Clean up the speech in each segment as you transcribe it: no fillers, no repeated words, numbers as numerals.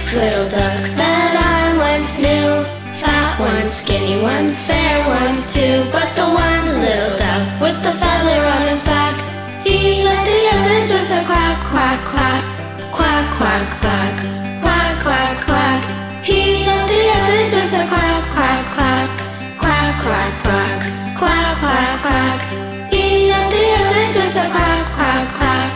little ducks that I once knew. Fat ones, skinny ones, fair ones too. But the one little duck with the feather on his back, he led the others with a quack, quack, quack. Quack, quack, quack. Quack, quack, quack. He led the others with a quack, quack, quack. Quack, quack, quack. Quack, quack, quack. He led the others with a quack, quack, quack.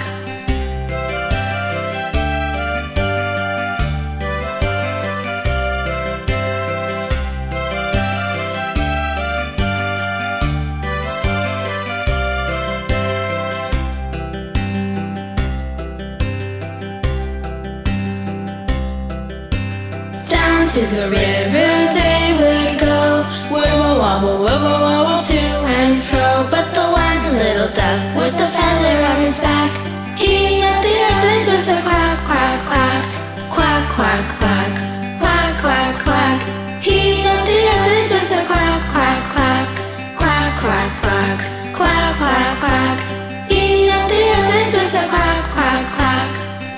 To the river they would go, wibble wobble to and fro. But the one little duck with the feather on his back, he led the others with a quack, quack, quack. Quack, quack, quack. Quack, quack, quack. He led the others with a quack, quack, quack. Quack, quack, quack. Quack, quack, quack. He led the others with a quack, quack, quack.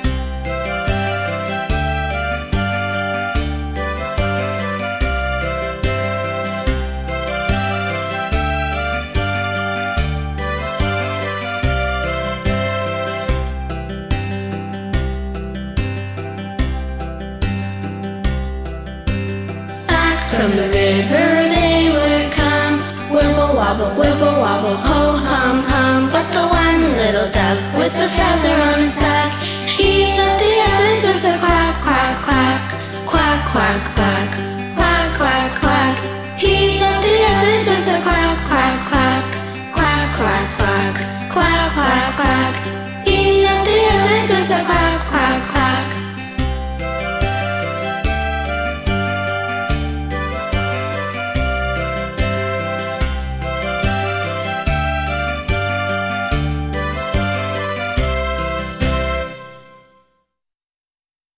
From the river they would come, wibble wobble, ho hum hum. But the one little duck with the feather on his back, he led the others with a quack, quack, quack. Quack, quack, quack. Quack, quack, quack. He led the others with a quack, quack, quack. Quack, quack, quack. Quack, quack, quack. He led the others with a quack, quack, quack.